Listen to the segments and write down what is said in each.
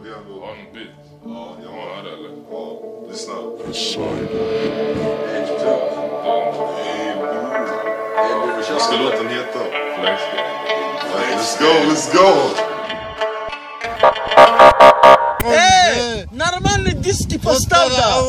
Har en bit? Ja, jag har det eller? Ja, lyssna. Vad ska låten heta? Flex Gang. Let's go, let's go! Нормальный диски поставь, да!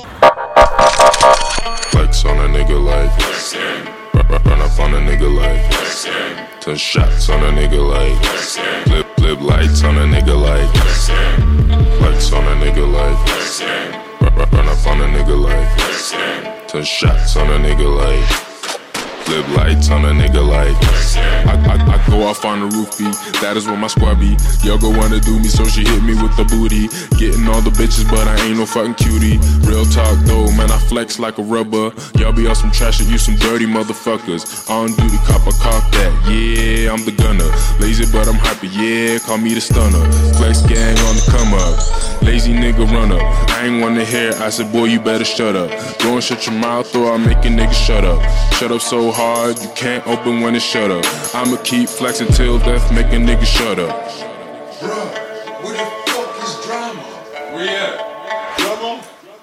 Flex on a nigga like run up on a nigga like 10 shots on a nigga like flip lights on a nigga like flex on a nigga like run up on a nigga like 10 shots on a nigga like flip lights on a nigga like I go off on the roofie, that is where my squad be. Yo go wanna do me, so she hit me with the booty. Getting all the bitches, but I ain't no fucking cutie. Real talk though, man, I flex like a rubber. Y'all be on some trash and you some dirty motherfuckers. On duty, cop a cock that, yeah, I'm the gunner. Lazy but I'm hyper, yeah, call me the stunner. Flex gang on the come up, lazy nigga run up. I ain't wanna hear, I said boy you better shut up. Go and shut your mouth or I'll make a nigga shut up. Shut up so hard, you can't open when it's shut up. I'ma keep flexing till death, make a nigga shut up. Bruh, where the fuck is Drama? Where you at? Drama?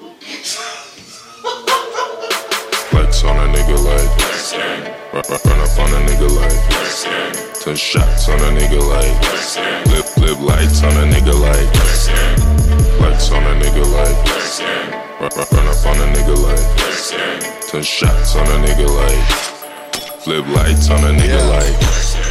Flex on a nigga like run up on a nigga like 10 shots on a nigga like flip lights on a nigga like flex on a nigga like run up on a nigga like 10 shots on a nigga like flip lights on a nigga like